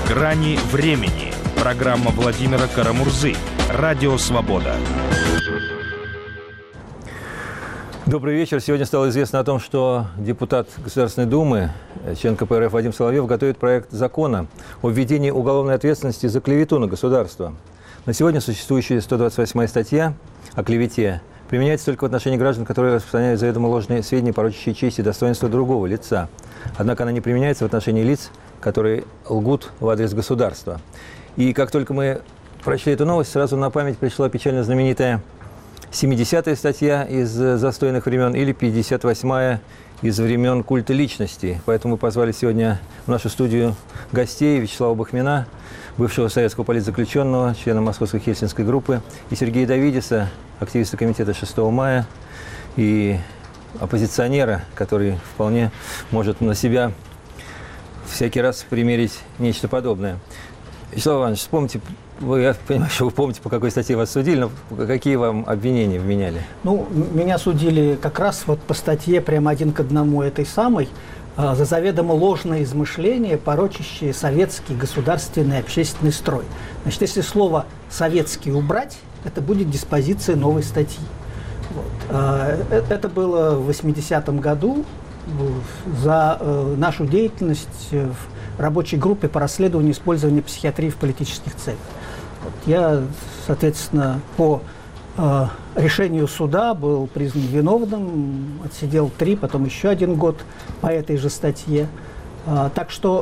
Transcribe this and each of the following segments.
«Грани времени». Программа Владимира Карамурзы. Радио «Свобода». Добрый вечер. Сегодня стало известно о том, что депутат Государственной Думы, член КПРФ Вадим Соловьев, готовит проект закона о введении уголовной ответственности за клевету на государство. На сегодня существующая 128-я статья о клевете применяется только в отношении граждан, которые распространяют заведомо ложные сведения, порочащие честь и достоинство другого лица. Однако она не применяется в отношении лиц, которые лгут в адрес государства. И как только мы прочли эту новость, сразу на память пришла печально знаменитая 70-я статья из застойных времен или 58-я из времен культа личности. Поэтому мы позвали сегодня в нашу студию гостей: Вячеслава Бахмина, бывшего советского политзаключенного, члена Московской Хельсинской группы, и Сергея Давидиса, активиста комитета 6 мая и оппозиционера, который вполне может на себя всякий раз примерить нечто подобное. Вячеслав Иванович, вспомните, я понимаю, что вы помните, по какой статье вас судили, но какие вам обвинения вменяли? Ну, меня судили как раз вот по статье прямо один к одному этой самой, за заведомо ложное измышление, порочащее советский государственный общественный строй. Значит, если слово «советский» убрать, это будет диспозиция новой статьи. Вот. Это было в 80-м году за нашу деятельность в рабочей группе по расследованию использования психиатрии в политических целях. Вот. Я, соответственно, по решению суда был признан виновным, отсидел 3, потом еще 1 год по этой же статье. Так что,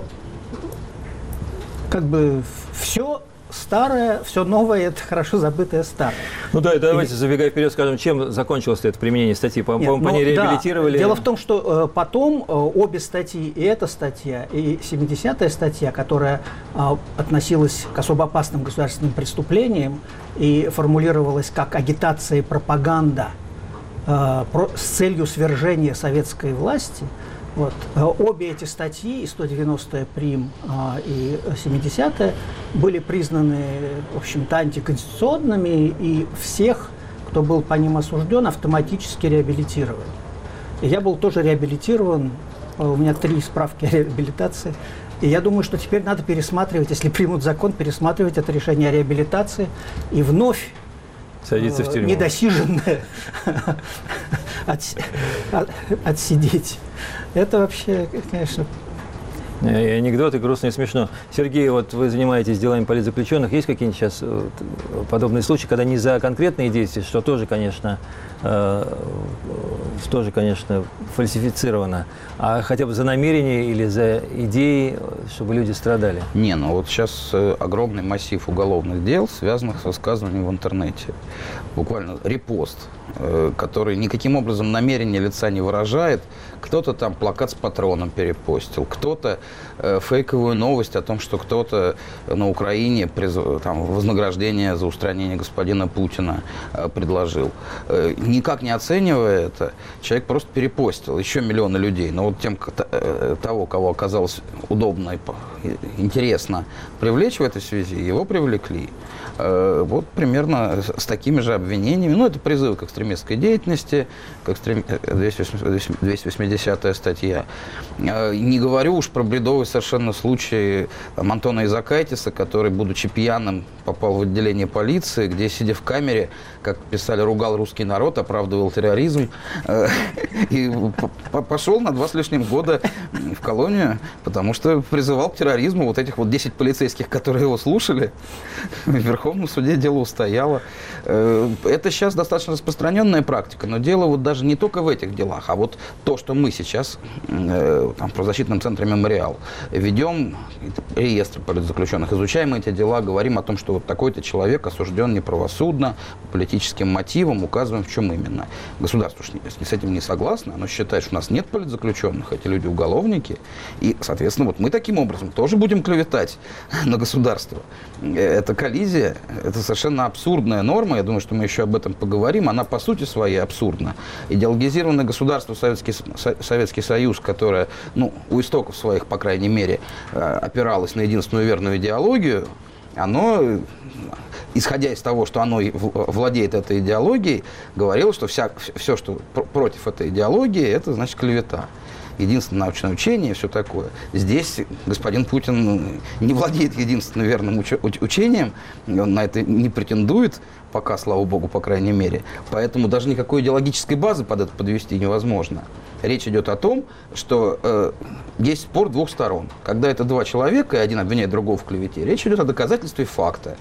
как бы, все старое, все новое – это хорошо забытое старое. Ну да, давайте, забегая вперед, скажем, чем закончилось это применение статьи? По-моему, по ней реабилитировали? Да. Дело в том, что потом обе статьи, и эта статья, и 70-я статья, которая относилась к особо опасным государственным преступлениям и формулировалась как агитация и пропаганда с целью свержения советской власти, вот. Обе эти статьи, и 190-я прим. И 70-я, были признаны, в общем-то, антиконституционными, и всех, кто был по ним осужден, автоматически реабилитировали. И я был тоже реабилитирован, у меня 3 справки о реабилитации. И я думаю, что теперь надо пересматривать, если примут закон, пересматривать это решение о реабилитации и вновь садиться в тюрьму. Недосиженное отсидеть. Это вообще, конечно... И анекдот, и грустно, и смешно. Сергей, вот вы занимаетесь делами политзаключенных. Есть какие-нибудь сейчас подобные случаи, когда не за конкретные действия, что тоже, конечно, фальсифицировано, а хотя бы за намерения или за идеи, чтобы люди страдали? Не, ну вот сейчас огромный массив уголовных дел, связанных с высказыванием в интернете. Буквально репост, который никаким образом намерения лица не выражает. Кто-то там плакат с патроном перепостил, кто-то фейковую новость о том, что кто-то на Украине там, вознаграждение за устранение господина Путина предложил. Никак не оценивая это, человек просто перепостил. Еще миллионы людей. Но вот тем, того, кого оказалось удобно и интересно привлечь в этой связи, его привлекли. Вот примерно с такими же обвинениями. Ну, это призывы к экстремистской деятельности, 280-я статья. Не говорю уж про бредовый совершенно случай Антона Изакайтиса, который, будучи пьяным, попал в отделение полиции, где, сидя в камере, как писали, ругал русский народ, оправдывал терроризм, и пошел на 2 с лишним года в колонию, потому что призывал к терроризму. Вот этих вот 10 полицейских, которые его слушали, в Верховном суде дело устояло. Это сейчас достаточно распространенная практика, но дело вот даже не только в этих делах, а вот то, что мы сейчас там, в правозащитном центре «Мемориал» ведем реестр политзаключенных, изучаем эти дела, говорим о том, что вот такой-то человек осужден неправосудно, по политическим мотивам, указываем, в чем именно. Государство с этим не согласно, оно считает, что у нас нет политзаключенных, эти люди уголовники, и, соответственно, вот мы таким образом тоже будем клеветать на государство. Это коллизия, это совершенно абсурдная норма, я думаю, что мы еще об этом поговорим, она по сути своей абсурдна. Идеологизированное государство Советский Союз, которое, ну, у истоков своих, по крайней мере, опиралось на единственную верную идеологию, оно, исходя из того, что оно владеет этой идеологией, говорило, что все, что против этой идеологии, это значит клевета. единственное научное учение и все такое. Здесь господин Путин не владеет единственным верным учением, он на это не претендует, пока, слава богу, по крайней мере. Поэтому даже никакой идеологической базы под это подвести невозможно. Речь идет о том, что есть спор двух сторон. Когда это два человека, и один обвиняет другого в клевете, речь идет о доказательстве факта.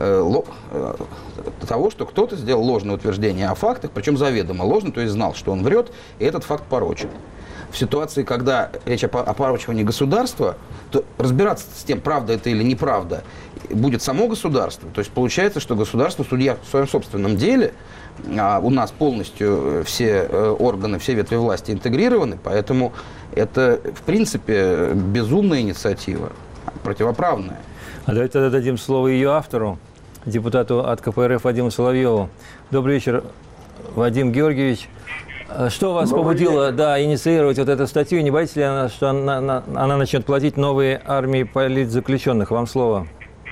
Того, что кто-то сделал ложное утверждение о фактах, причем заведомо ложно, то есть знал, что он врет, и этот факт порочен. В ситуации, когда речь о порочивании государства, то разбираться с тем, правда это или неправда, будет само государство. То есть получается, что государство, судья в своем собственном деле, а у нас полностью все органы, все ветви власти интегрированы, поэтому это, в принципе, безумная инициатива, противоправная. А давайте тогда дадим слово ее автору, депутату от КПРФ Вадиму Соловьеву. Добрый вечер, Вадим Георгиевич. Что вас побудило инициировать вот эту статью? Не боитесь ли, что она начнет платить новые армии политзаключенных? Вам слово.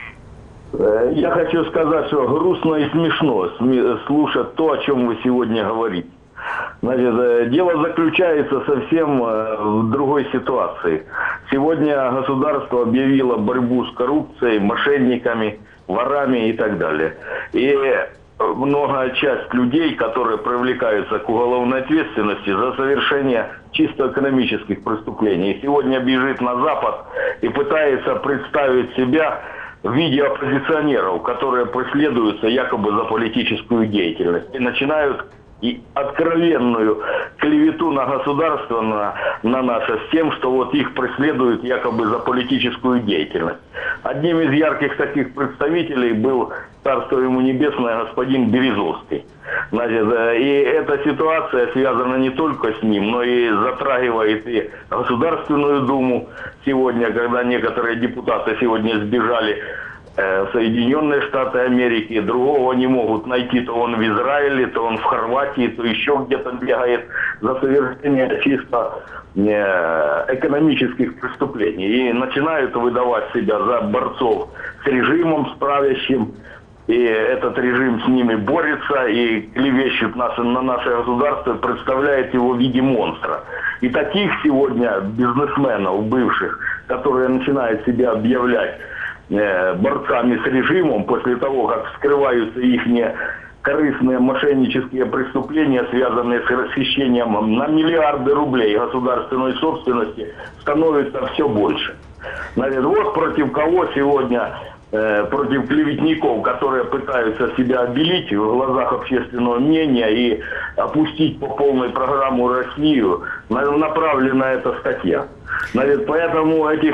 Я хочу сказать, что грустно и смешно слушать то, о чем вы сегодня говорите. Значит, дело заключается совсем в другой ситуации. Сегодня государство объявило борьбу с коррупцией, мошенниками, ворами и так далее. И многая часть людей, которые привлекаются к уголовной ответственности за совершение чисто экономических преступлений, сегодня бежит на Запад и пытается представить себя в виде оппозиционеров, которые преследуются якобы за политическую деятельность. И начинают откровенную клевету на государство, на наше, с тем, что вот их преследуют якобы за политическую деятельность. Одним из ярких таких представителей был, царство ему небесное, господин Березовский. Значит, и эта ситуация связана не только с ним, но и затрагивает и Государственную Думу сегодня, когда некоторые депутаты сегодня сбежали в Соединенные Штаты Америки, другого не могут найти, то он в Израиле, то он в Хорватии, то еще где-то бегает за совершение чисто экономических преступлений. И начинают выдавать себя за борцов с режимом, с правящим, и этот режим с ними борется и клевещет на наше государство, представляет его в виде монстра. И таких сегодня бизнесменов бывших, которые начинают себя объявлять борцами с режимом после того, как вскрываются их корыстные мошеннические преступления, связанные с расхищением на миллиарды рублей государственной собственности, становится все больше. Значит, вот против кого сегодня, против клеветников, которые пытаются себя обелить в глазах общественного мнения и опустить по полной программу Россию, направлена эта статья. Значит, поэтому этих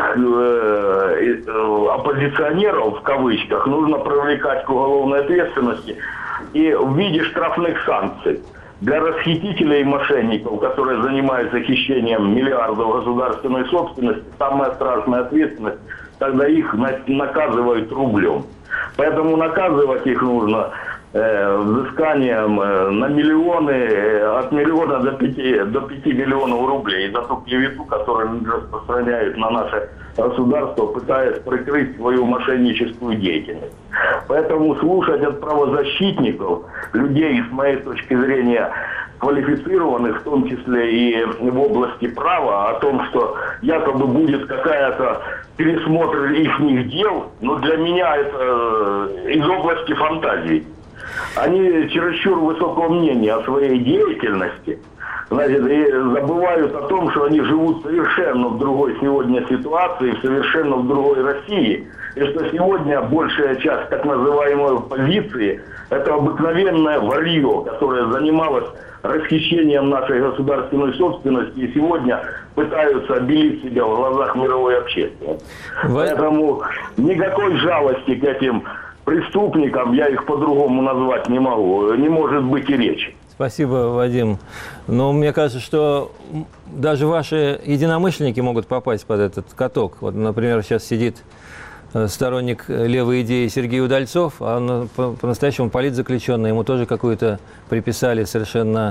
оппозиционеров, в кавычках, нужно привлекать к уголовной ответственности и в виде штрафных санкций. Для расхитителей и мошенников, которые занимаются хищением миллиардов государственной собственности, самая страшная ответственность, тогда их наказывают рублем. Поэтому наказывать их нужно взысканием на миллионы, от миллиона до 5 миллионов рублей за ту клевету, которую они распространяют на наше государство, пытаясь прикрыть свою мошенническую деятельность. Поэтому слушать от правозащитников, людей, с моей точки зрения, квалифицированных, в том числе и в области права, о том, что якобы будет какая-то пересмотр их дел, но для меня это из области фантазий. Они чересчур высокого мнения о своей деятельности, значит, и забывают о том, что они живут совершенно в другой сегодня ситуации, совершенно в другой России, и что сегодня большая часть так называемой оппозиции – это обыкновенное варье, которое занималось расхищением нашей государственной собственности и сегодня пытаются обелить себя в глазах мировой общественности. Поэтому никакой жалости к этим преступникам, я их по-другому назвать не могу, не может быть и речи. Спасибо, Вадим. Но мне кажется, что даже ваши единомышленники могут попасть под этот каток. Вот, например, сейчас сидит сторонник левой идеи Сергей Удальцов, а он по-настоящему политзаключенный, ему тоже какую-то приписали совершенно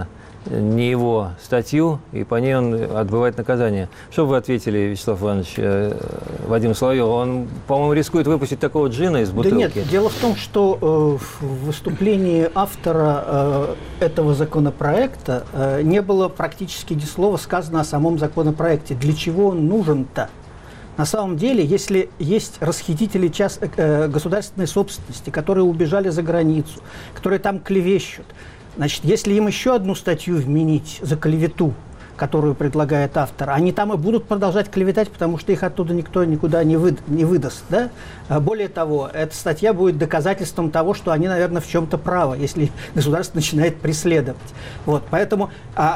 не его статью, и по ней он отбывает наказание. Что бы вы ответили, Вячеслав Иванович, Вадиму Соловьеву? Он, по-моему, рискует выпустить такого джина из бутылки. Да нет, дело в том, что в выступлении автора этого законопроекта не было практически ни слова сказано о самом законопроекте. Для чего он нужен-то? На самом деле, если есть расхитители государственной собственности, которые убежали за границу, которые там клевещут, значит, если им еще одну статью вменить за клевету, которую предлагает автор, они там и будут продолжать клеветать, потому что их оттуда никто никуда не выдаст. Да? Более того, эта статья будет доказательством того, что они, наверное, в чем-то правы, если государство начинает преследовать. Вот, поэтому,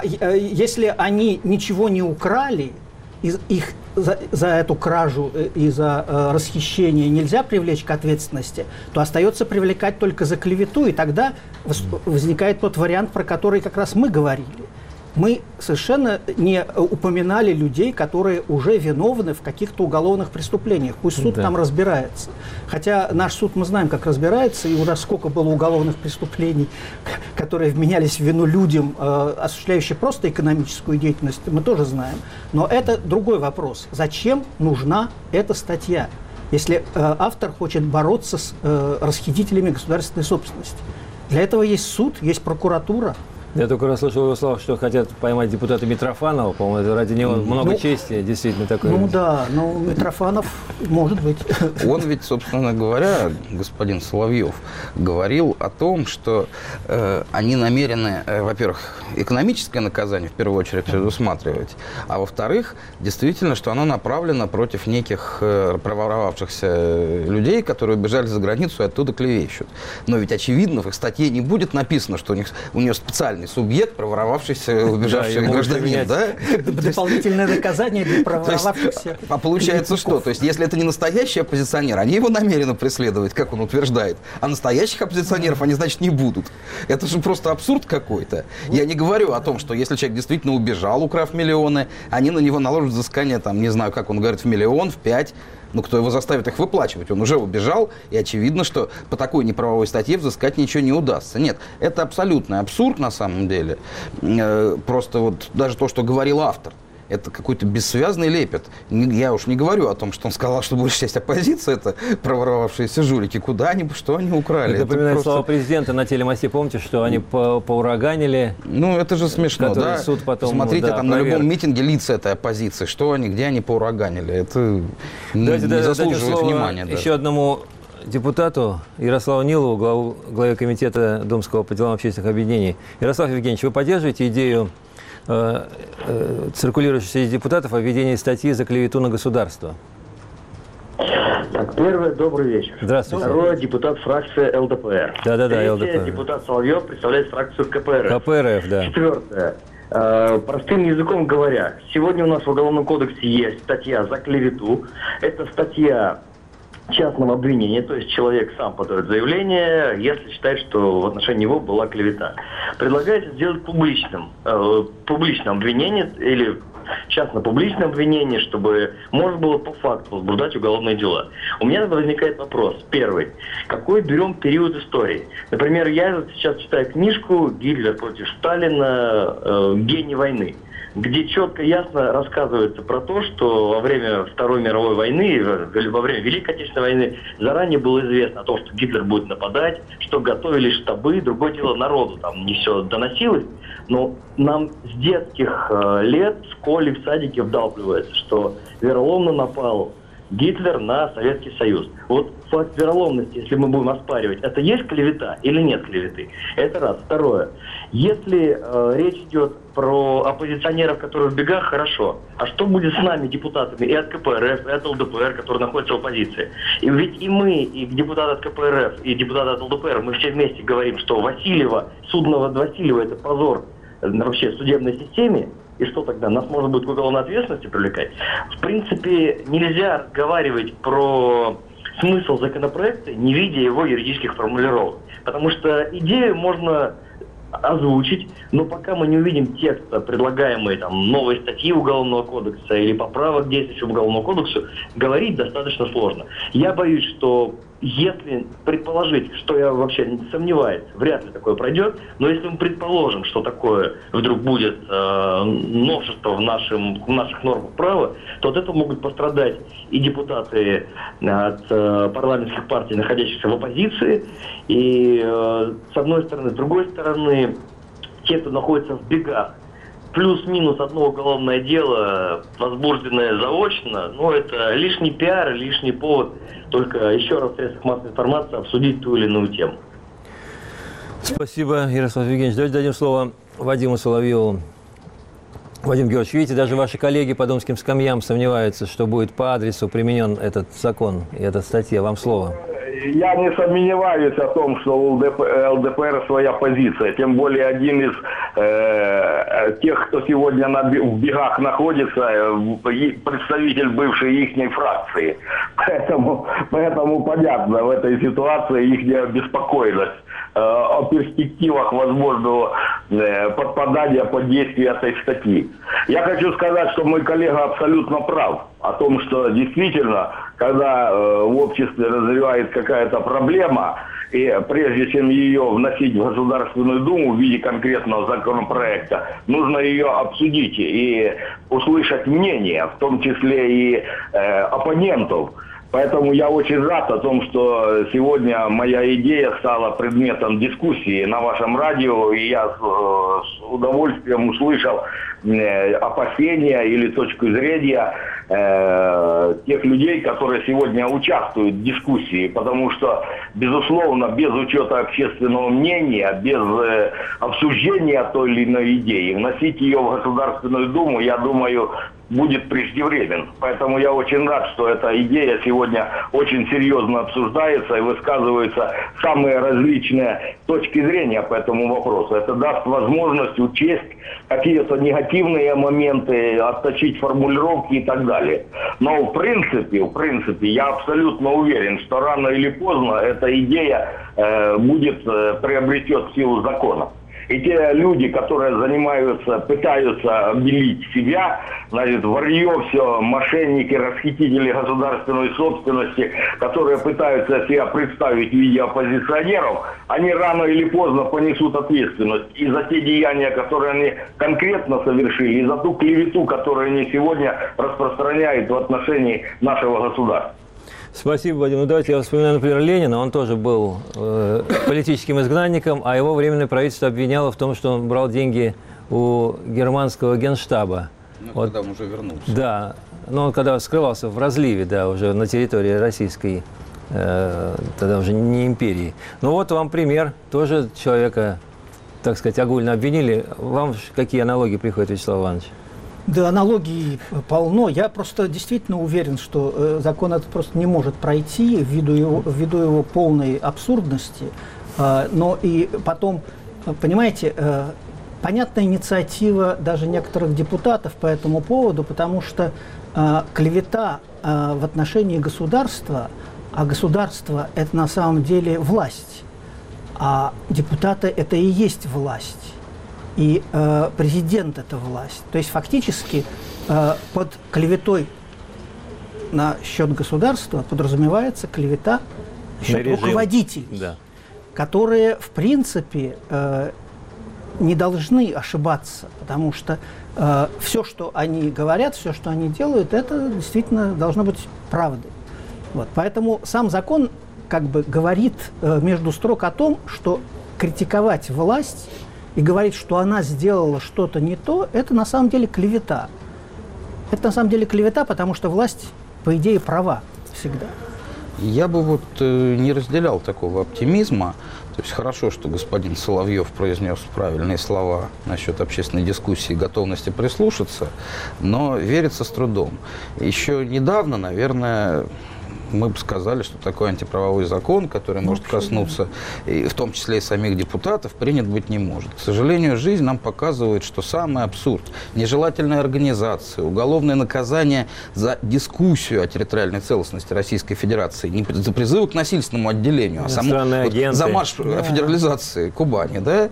если они ничего не украли, их за эту кражу и за расхищение нельзя привлечь к ответственности, то остается привлекать только за клевету, и тогда возникает тот вариант, про который как раз мы говорили. Мы совершенно не упоминали людей, которые уже виновны в каких-то уголовных преступлениях. Пусть суд там разбирается. Хотя наш суд, мы знаем, как разбирается, и уже сколько было уголовных преступлений, которые вменялись в вину людям, осуществляющим просто экономическую деятельность, мы тоже знаем. Но это другой вопрос. Зачем нужна эта статья, если автор хочет бороться с расхитителями государственной собственности? Для этого есть суд, есть прокуратура. Я только расслышал его слова, что хотят поймать депутата Митрофанова. По-моему, это ради него много чести, действительно такое. Ну да, но Митрофанов может быть. Он ведь, собственно говоря, господин Соловьев, говорил о том, что они намерены, во-первых, экономическое наказание в первую очередь предусматривать, а во-вторых, действительно, что оно направлено против неких проворовавшихся людей, которые убежали за границу и оттуда клевещут. Но ведь, очевидно, в их статье не будет написано, что у нее специальный субъект, проворовавшийся, убежавший гражданин, да? Дополнительное наказание для проворовавшихся. А получается что? То есть, если это не настоящий оппозиционер, они его намерены преследовать, как он утверждает, а настоящих оппозиционеров они, значит, не будут. Это же просто абсурд какой-то. Я не говорю о том, что если человек действительно убежал, украв миллионы, они на него наложат взыскание, там, не знаю, как он говорит, в миллион, в 5. Ну, кто его заставит их выплачивать? Он уже убежал, и очевидно, что по такой неправовой статье взыскать ничего не удастся. Нет, это абсолютный абсурд на самом деле. Просто вот даже то, что говорил автор, это какой-то бессвязный лепет. Я уж не говорю о том, что он сказал, что большая часть оппозиции — это проворовавшиеся жулики. Куда они, что они украли? Это напоминает просто... слова президента на телемосте. Помните, что они поураганили? Ну, это же смешно, да? Суд потом, смотрите, там на любом митинге лица этой оппозиции. Что они, где они поураганили? Это не заслуживает внимания. Еще одному депутату Ярославу Нилову, главе комитета Думского по делам общественных объединений. Ярослав Евгеньевич, вы поддерживаете идею циркулирующих среди депутатов о введении статьи за клевету на государство? Так, первое, добрый вечер. Здравствуйте. Второе, депутат фракции ЛДПР. Да, ЛДПР. Депутат Соловьев представляет фракцию КПРФ. КПРФ, да. Четвертое. Простым языком говоря, сегодня у нас в Уголовном кодексе есть статья за клевету. Это статья частного обвинения, то есть человек сам подает заявление, если считает, что в отношении него была клевета. Предлагается сделать публичным обвинение или частно-публичное обвинение, чтобы можно было по факту возбуждать уголовные дела. У меня возникает вопрос. Первый. Какой берем период истории? Например, я сейчас читаю книжку «Гитлер против Сталина. Гений войны», где четко, ясно рассказывается про то, что во время Второй мировой войны, во время Великой Отечественной войны заранее было известно о том, что Гитлер будет нападать, что готовились штабы. Другое дело, народу там не все доносилось, но нам с детских лет в школе, в садике вдалбливается, что вероломно напал Гитлер на Советский Союз. Вот факт вероломности, если мы будем оспаривать, это есть клевета или нет клеветы? Это раз. Второе. Если речь идет про оппозиционеров, которые в бегах, хорошо. А что будет с нами, депутатами и от КПРФ, и от ЛДПР, которые находятся в оппозиции? И ведь и мы, и депутаты от КПРФ, и депутаты от ЛДПР, мы все вместе говорим, что судного Васильева — это позор вообще в судебной системе. И что тогда? Нас можно будет к уголовной ответственности привлекать? В принципе, нельзя разговаривать про смысл законопроекта, не видя его юридических формулировок. Потому что идею можно озвучить, но пока мы не увидим текста, предлагаемые там новые статьи Уголовного кодекса или поправок к действующему Уголовному кодексу, говорить достаточно сложно. Я боюсь, что если предположить, что я вообще не сомневаюсь, вряд ли такое пройдет, но если мы предположим, что такое вдруг будет новшество в наших нормах права, то от этого могут пострадать и депутаты от парламентских партий, находящихся в оппозиции, и с одной стороны, с другой стороны, те, кто находится в бегах. Плюс-минус одно уголовное дело, возбужденное заочно, но это лишний пиар, лишний повод только еще раз в средствах массовой информации обсудить ту или иную тему. Спасибо, Ярослав Евгеньевич. Давайте дадим слово Вадиму Соловьеву. Вадим Георгиевич, видите, даже ваши коллеги по домским скамьям сомневаются, что будет по адресу применен этот закон и эта статья. Вам слово. Я не сомневаюсь о том, что у ЛДПР своя позиция. Тем более один из тех, кто сегодня в бегах находится, представитель бывшей их фракции. Поэтому понятно в этой ситуации их беспокойность о перспективах возможного подпадания под действие этой статьи. Я хочу сказать, что мой коллега абсолютно прав о том, что действительно, когда в обществе назревает какая-то проблема, и прежде чем ее вносить в Государственную Думу в виде конкретного законопроекта, нужно ее обсудить и услышать мнение, в том числе и оппонентов. Поэтому я очень рад о том, что сегодня моя идея стала предметом дискуссии на вашем радио, и я с удовольствием услышал опасения или точку зрения тех людей, которые сегодня участвуют в дискуссии, потому что, безусловно, без учета общественного мнения, без обсуждения той или иной идеи, вносить ее в Государственную Думу, я думаю, будет преждевременно. Поэтому я очень рад, что эта идея сегодня очень серьезно обсуждается и высказываются самые различные точки зрения по этому вопросу. Это даст возможность учесть какие-то негативные моменты, отточить формулировки и так далее. Но в принципе, я абсолютно уверен, что рано или поздно эта идея приобретет силу закона. И те люди, которые пытаются обелить себя, значит, варье все, мошенники, расхитители государственной собственности, которые пытаются себя представить в виде оппозиционеров, они рано или поздно понесут ответственность и за те деяния, которые они конкретно совершили, и за ту клевету, которую они сегодня распространяют в отношении нашего государства. Спасибо, Вадим. Ну, давайте я вспоминаю, например, Ленина. Он тоже был политическим изгнанником, а его временное правительство обвиняло в том, что он брал деньги у германского генштаба. Ну, когда он уже вернулся. Да. Но он когда скрывался в разливе, да, уже на территории российской, тогда уже не империи. Ну вот вам пример. Тоже человека, так сказать, огульно обвинили. Вам какие аналогии приходят, Вячеслав Иванович? Да, аналогий полно. Я просто действительно уверен, что закон этот просто не может пройти ввиду его полной абсурдности. Но и потом, понимаете, понятна инициатива даже некоторых депутатов по этому поводу, потому что клевета в отношении государства, а государство – это на самом деле власть, а депутаты – это и есть власть. И президент – это власть. То есть фактически под клеветой на счет государства подразумевается клевета на счет руководителей, да, которые, в принципе, не должны ошибаться, потому что все, что они говорят, все, что они делают, это действительно должно быть правдой. Вот. Поэтому сам закон как бы говорит между строк о том, что критиковать власть и говорить, что она сделала что-то не то, это на самом деле клевета. Это на самом деле клевета, потому что власть, по идее, права всегда. Я бы не разделял такого оптимизма. То есть хорошо, что господин Соловьев произнес правильные слова насчет общественной дискуссии и готовности прислушаться, но верится с трудом. Еще недавно, наверное, мы бы сказали, что такой антиправовой закон, который может коснуться, и в том числе и самих депутатов, принят быть не может. К сожалению, жизнь нам показывает, что самый абсурд, нежелательная организация, уголовное наказание за дискуссию о территориальной целостности Российской Федерации, не за призывы к насильственному отделению, а за марш федерализации Кубани, да?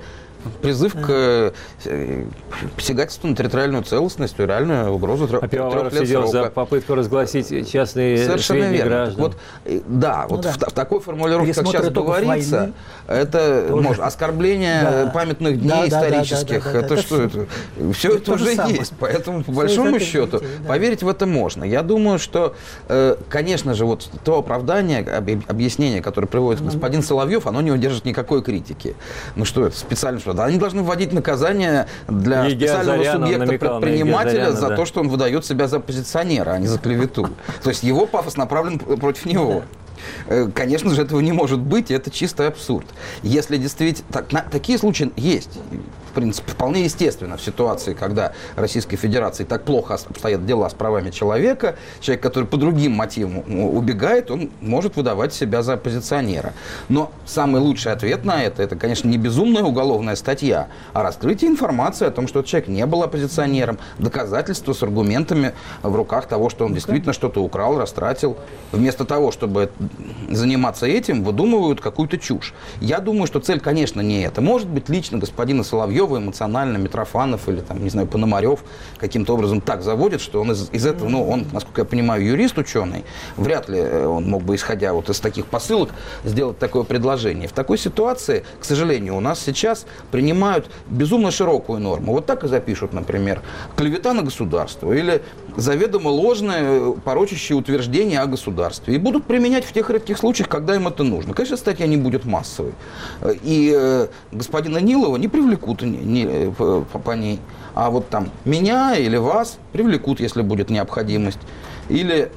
призыв к посягательству на территориальную целостность, реальную угрозу 3 Пивоваров лет сидел срока. за попытку разгласить частные сведения граждан. Вот, да, вот да. В такой формулировке, как сейчас говорится, войны. это может, оскорбление памятных дней исторических. Это что это? Все это уже есть. Поэтому, по большому счету, поверить в это можно. Я думаю, что, конечно же, вот то оправдание, объяснение, которое приводит господин Соловьев, оно не удержит никакой критики. Ну что это, специально что? Они должны вводить наказание для специального субъекта-предпринимателя за то, что он выдает себя за оппозиционера, а не за клевету. То есть его пафос направлен против него. Конечно же, этого не может быть, и это чистый абсурд. Если действительно... такие случаи есть. В принципе, вполне естественно в ситуации, когда Российской Федерации так плохо обстоят дела с правами человека, человек, который по другим мотивам убегает, он может выдавать себя за оппозиционера. Но самый лучший ответ на это, конечно, не безумная уголовная статья, а раскрытие информации о том, что этот человек не был оппозиционером, доказательства с аргументами в руках того, что он действительно что-то украл, растратил. Вместо того, чтобы заниматься этим, выдумывают какую-то чушь. Я думаю, что цель, конечно, не это. Может быть, лично господина Соловьева эмоционально Митрофанов или, там, не знаю, Пономарев каким-то образом так заводит, что он из этого, ну, он, насколько я понимаю, юрист, ученый, вряд ли он мог бы, исходя вот из таких посылок, сделать такое предложение. В такой ситуации, к сожалению, у нас сейчас принимают безумно широкую норму. Вот так и запишут, например, клевета на государство или заведомо ложное порочащее утверждение о государстве. И будут применять в тех редких случаях, когда им это нужно. Конечно, статья не будет массовой. И господина Нилова не привлекут по ней. А вот там меня или вас привлекут, если будет необходимость. Или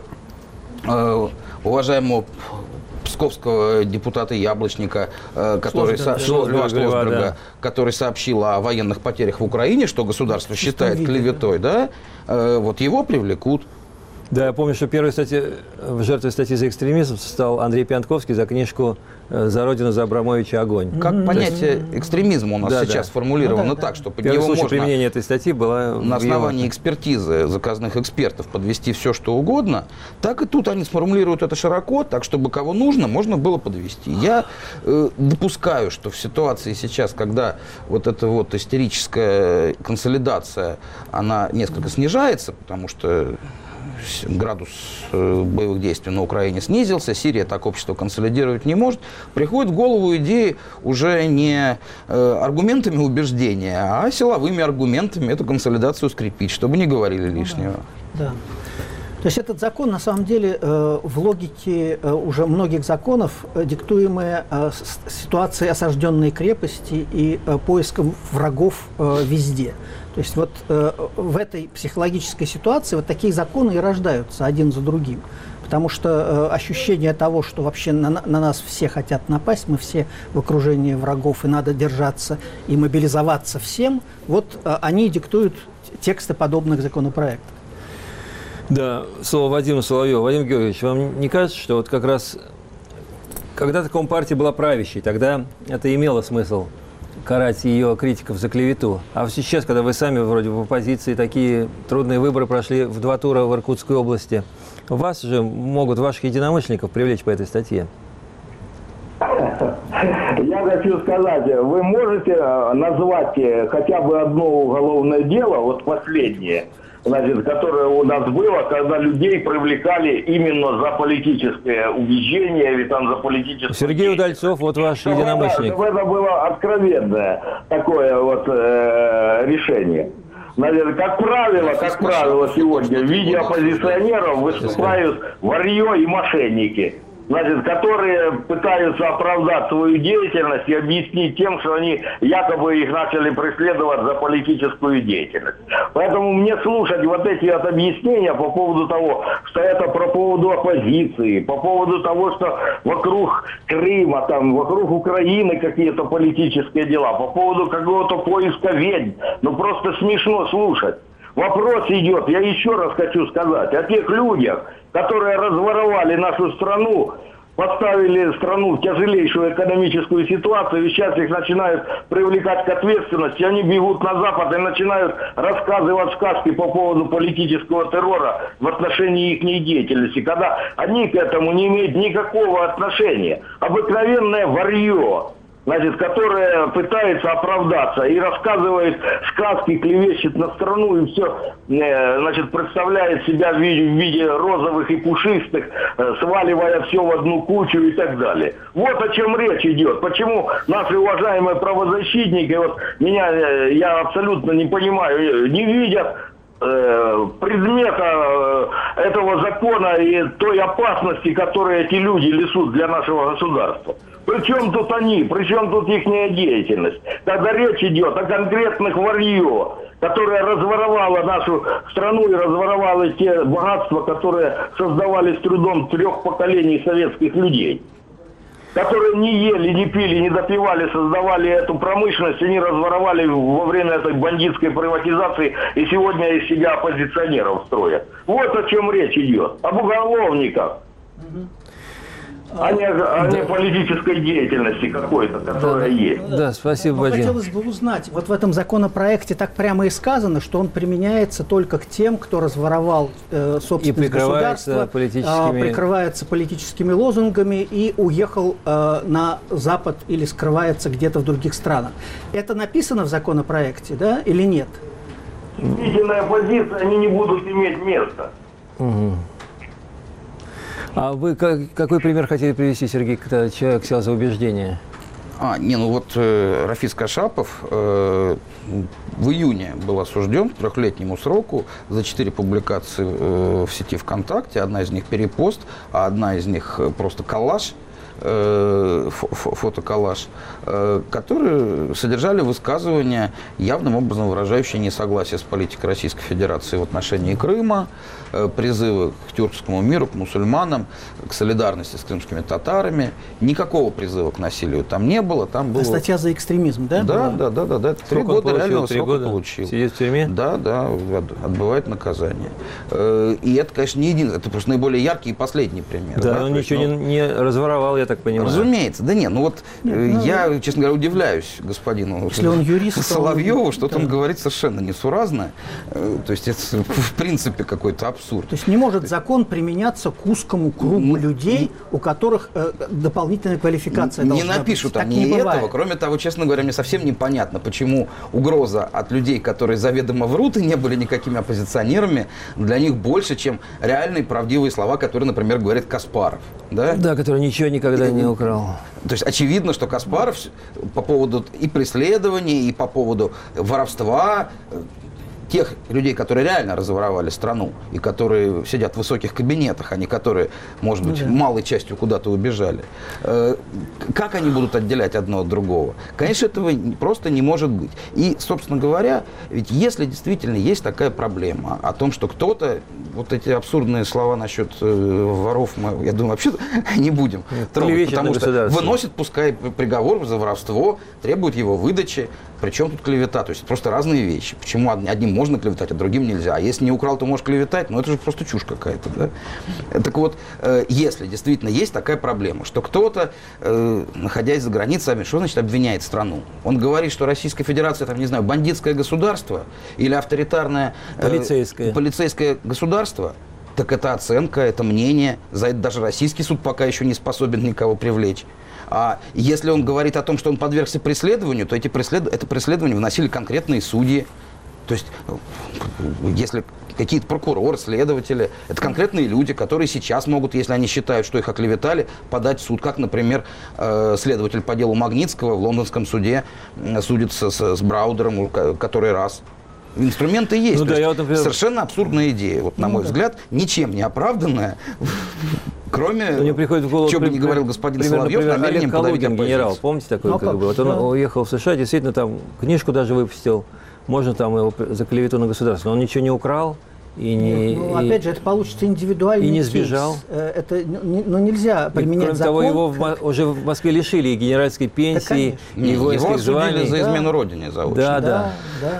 уважаемого псковского депутата Яблочника, который Шлосберга, который сообщил о военных потерях в Украине, что государство считает клеветой, да, вот его привлекут. Да, я помню, что первой жертвой статьи за экстремизм стал Андрей Пьянковский за книжку «За Родину, за Абрамовича огонь». Как понятие экстремизма у нас сейчас сформулировано так, что под него можно применение этой статьи было на основании экспертизы заказных экспертов подвести все, что угодно, так и тут они сформулируют это широко, так, чтобы кого нужно, можно было подвести. Я допускаю, что в ситуации сейчас, когда вот эта вот истерическая консолидация, она несколько снижается, потому что градус боевых действий на Украине снизился, Сирия так общество консолидировать не может, приходит в голову идеи уже не аргументами убеждения, а силовыми аргументами эту консолидацию скрепить, чтобы не говорили лишнего. Да. То есть этот закон, на самом деле, в логике уже многих законов, диктуемая ситуацией осажденной крепости и поиском врагов везде. То есть вот в этой психологической ситуации вот такие законы и рождаются один за другим. Потому что ощущение того, что вообще на нас все хотят напасть, мы все в окружении врагов, и надо держаться и мобилизоваться всем, вот они диктуют тексты подобных законопроектов. Да, слово Вадиму Соловьеву. Вадим Георгиевич, вам не кажется, что вот как раз когда-то Компартия была правящей, тогда это имело смысл карать ее критиков за клевету. А сейчас, когда вы сами вроде в оппозиции, такие трудные выборы прошли в 2 тура в Иркутской области, вас же могут, ваших единомышленников, привлечь по этой статье. Я хочу сказать, вы можете назвать хотя бы одно уголовное дело, вот последнее, значит, которое у нас было, когда людей привлекали именно за политическое убеждение или там за политическое... Сергей Удальцов, вот ваш единомышленник. Это было откровенное такое вот решение. Значит, как правило, сегодня в виде оппозиционеров выступают варьё и мошенники. Значит, которые пытаются оправдать свою деятельность и объяснить тем, что они якобы их начали преследовать за политическую деятельность. Поэтому мне слушать вот эти вот объяснения по поводу того, что это по поводу оппозиции, по поводу того, что вокруг Крыма, там, вокруг Украины какие-то политические дела, по поводу какого-то поиска ведьм, ну просто смешно слушать. Вопрос идет, я еще раз хочу сказать, о тех людях, которые разворовали нашу страну, поставили страну в тяжелейшую экономическую ситуацию, и сейчас их начинают привлекать к ответственности, они бегут на Запад и начинают рассказывать сказки по поводу политического террора в отношении их деятельности, когда они к этому не имеют никакого отношения. Обыкновенное варье. значит, которая пытается оправдаться и рассказывает сказки, клевещет на страну и все, значит, представляет себя в виде розовых и пушистых, сваливая все в одну кучу и так далее. Вот о чем речь идет. Почему наши уважаемые правозащитники, вот я абсолютно не понимаю, не видят предмета этого закона и той опасности, которую эти люди несут для нашего государства. Причем тут они, причем тут их деятельность? Когда речь идет о конкретных варьё, которая разворовала нашу страну и разворовала те богатства, которые создавались трудом 3 поколений советских людей. Которые не ели, не пили, не допивали, создавали эту промышленность, они разворовали во время этой бандитской приватизации и сегодня из себя оппозиционеров строят. Вот о чем речь идет. Об уголовниках. А не политической деятельности какой-то, которая есть. Да, спасибо, Вадим. Хотелось бы узнать, вот в этом законопроекте так прямо и сказано, что он применяется только к тем, кто разворовал собственность государства, прикрывается политическими лозунгами и уехал на Запад или скрывается где-то в других странах. Это написано в законопроекте, да, или нет? Действительная позиция, они не будут иметь места. Угу. А вы какой пример хотели привести, Сергей, когда человек сел за убеждение? Рафис Кашапов в июне был осужден к 3-летнему сроку за 4 публикации в сети ВКонтакте. Одна из них перепост, а одна из них просто коллаж, фотоколлаж, которые содержали высказывания, явным образом выражающие несогласие с политикой Российской Федерации в отношении Крыма, призывы к тюркскому миру, к мусульманам, к солидарности с крымскими татарами. Никакого призыва к насилию там не было. Там было... Статья за экстремизм, да? Да. 3 года реального срока получил. Сидит в тюрьме? Да, отбывает наказание. И это, конечно, не един, это просто наиболее яркий и последний пример. Да, он ничего не разворовал, я так понимаю. Разумеется, я, честно говоря, удивляюсь господину Соловьеву, что он говорит совершенно несуразно. То есть это в принципе какой-то абсурд. То есть не может закон применяться к узкому кругу людей, у которых дополнительная квалификация должна быть. Не напишут они этого. Кроме того, честно говоря, мне совсем непонятно, почему угроза от людей, которые заведомо врут и не были никакими оппозиционерами, для них больше, чем реальные правдивые слова, которые, например, говорит Каспаров. Да, который ничего никогда не украл. То есть очевидно, что Каспаров по поводу и преследований, и по поводу воровства тех людей, которые реально разворовали страну и которые сидят в высоких кабинетах, а не которые, может быть, малой частью куда-то убежали. Как они будут отделять одно от другого? Конечно, этого просто не может быть. И, собственно говоря, ведь если действительно есть такая проблема о том, что кто-то, вот эти абсурдные слова насчет воров, мы, я думаю, вообще не будем трогать, потому что выносит, пускай, приговор за воровство, требует его выдачи. Причем тут клевета? То есть просто разные вещи. Почему одним можно клеветать, а другим нельзя? А если не украл, то можешь клеветать? Ну, это же просто чушь какая-то, да? Так вот, если действительно есть такая проблема, что кто-то, находясь за границами, что значит обвиняет страну? Он говорит, что Российская Федерация, там, не знаю, бандитское государство или авторитарное полицейское государство, так это оценка, это мнение. За это даже российский суд пока еще не способен никого привлечь. А если он говорит о том, что он подвергся преследованию, то это преследование вносили конкретные судьи. То есть, если какие-то прокуроры, следователи, это конкретные люди, которые сейчас могут, если они считают, что их оклеветали, подать в суд. Как, например, следователь по делу Магнитского в лондонском суде судится с Браудером который раз. Инструменты есть. Например... Совершенно абсурдная идея, вот, на мой взгляд, ничем не оправданная. Кроме, мне приходит в голову, что бы ни говорил господин Соловьев, намерением подавить оппозицию. Генерал, помните такой? Вот он уехал в США, действительно там книжку даже выпустил, можно там его за клевету на государство, но он ничего не украл. Опять же, это получится индивидуальный кейс. И не сбежал. Это нельзя применять закон. Кроме того, его уже в Москве лишили и генеральской пенсии, и воинских званий. За измену родине заочно. Да.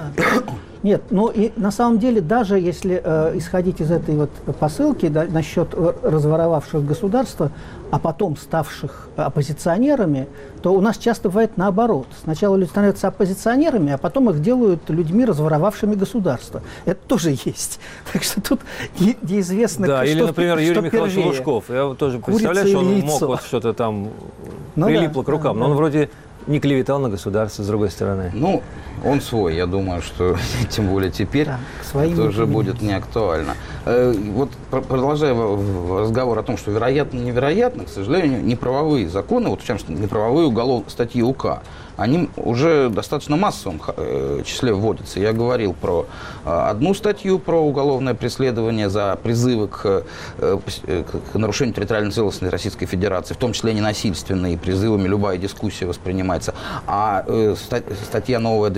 Нет, и на самом деле, даже если исходить из этой вот посылки насчет разворовавших государства, а потом ставших оппозиционерами, то у нас часто бывает наоборот. Сначала люди становятся оппозиционерами, а потом их делают людьми, разворовавшими государство. Это тоже есть. Так что тут неизвестно, что первее. Или, например, Юрий Михайлович Лужков. Я тоже представляю, что он мог вот что-то там прилипло к рукам. Но он вроде не клеветал на государство, с другой стороны. Ну, он свой, я думаю, что тем более теперь это уже будет не актуально. Вот продолжая разговор о том, что вероятно-невероятно, к сожалению, неправовые законы, вот в частности, неправовые статьи УК, они уже в достаточно массовом числе вводятся. Я говорил про одну статью про уголовное преследование за призывы к нарушению территориальной целостности Российской Федерации, в том числе ненасильственные призывами, любая дискуссия воспринимается. А статья новая